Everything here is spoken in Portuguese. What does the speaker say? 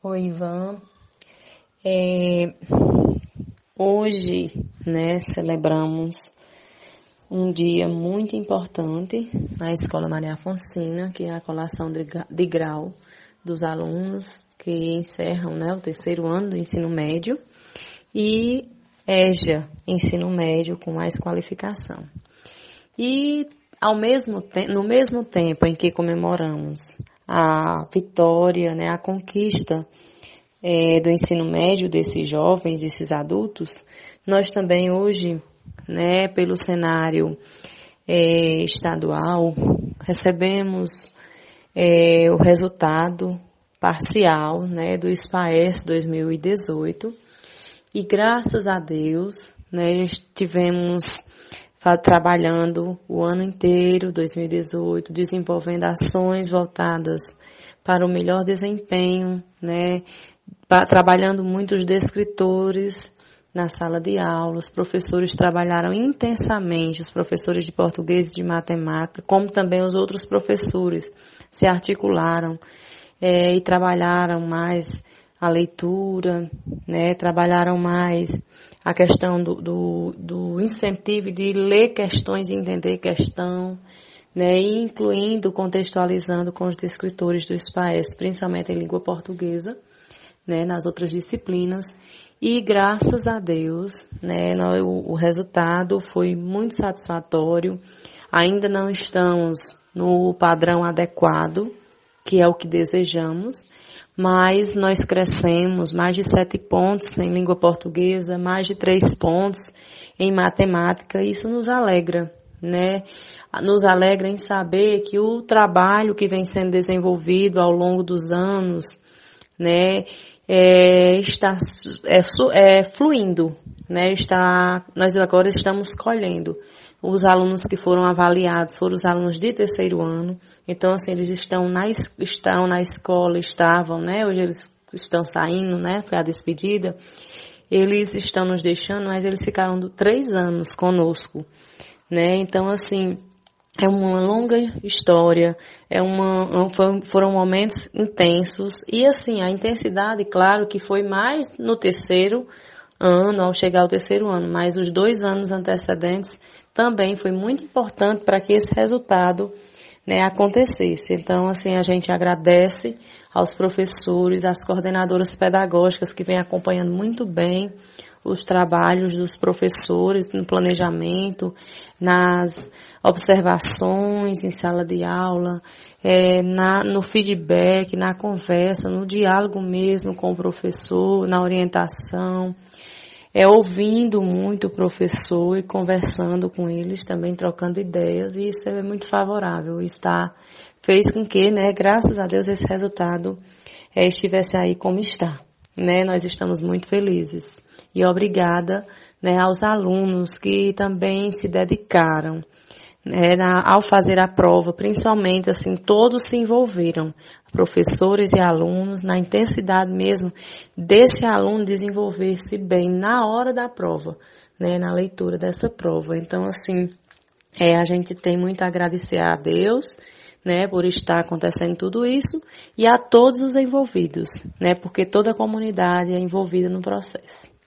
Oi, Ivan. É, Hoje, celebramos um dia muito importante na Escola Maria Afonsina, que é a colação de grau dos alunos que encerram, o terceiro ano do ensino médio, e EJA, ensino médio com mais qualificação. E no mesmo tempo em que comemoramos a vitória, a conquista do ensino médio desses jovens, desses adultos, nós também hoje, pelo cenário estadual, recebemos o resultado parcial, do SPAES 2018, e graças a Deus, estivemos trabalhando o ano inteiro, 2018, desenvolvendo ações voltadas para o melhor desempenho, trabalhando muito os descritores na sala de aula. Os professores trabalharam intensamente, os professores de português e de matemática, como também os outros professores se articularam e trabalharam mais a leitura, trabalharam mais a questão do incentivo de ler questões e entender questão, incluindo, contextualizando com os descritores do SPAES, principalmente em língua portuguesa, nas outras disciplinas. E graças a Deus, o resultado foi muito satisfatório. Ainda não estamos no padrão adequado, que é o que desejamos, mas nós crescemos mais de 7 pontos em língua portuguesa, mais de 3 pontos em matemática. Isso nos alegra, Nos alegra em saber que o trabalho que vem sendo desenvolvido ao longo dos anos, está fluindo, nós agora estamos colhendo. Os alunos que foram avaliados foram os alunos de terceiro ano. Então, assim, eles estão na escola, hoje eles estão saindo, foi a despedida. Eles estão nos deixando, mas eles ficaram 3 anos conosco, Então, assim, é uma longa história, foram momentos intensos, e assim, a intensidade, claro, que foi mais no terceiro ano, ao chegar ao terceiro ano, mas os 2 anos antecedentes também foi muito importante para que esse resultado, acontecesse. Então, assim, a gente agradece aos professores, às coordenadoras pedagógicas que vêm acompanhando muito bem os trabalhos dos professores no planejamento, nas observações em sala de aula, no feedback, na conversa, no diálogo mesmo com o professor, na orientação, ouvindo muito o professor e conversando com eles, também trocando ideias, e isso é muito favorável. Fez com que, graças a Deus, esse resultado estivesse aí como está. Nós estamos muito felizes. E obrigada, aos alunos que também se dedicaram, ao fazer a prova, principalmente, assim, todos se envolveram, professores e alunos, na intensidade mesmo desse aluno desenvolver-se bem na hora da prova, na leitura dessa prova. Então, assim, a gente tem muito a agradecer a Deus, por estar acontecendo tudo isso, e a todos os envolvidos, porque toda a comunidade é envolvida no processo.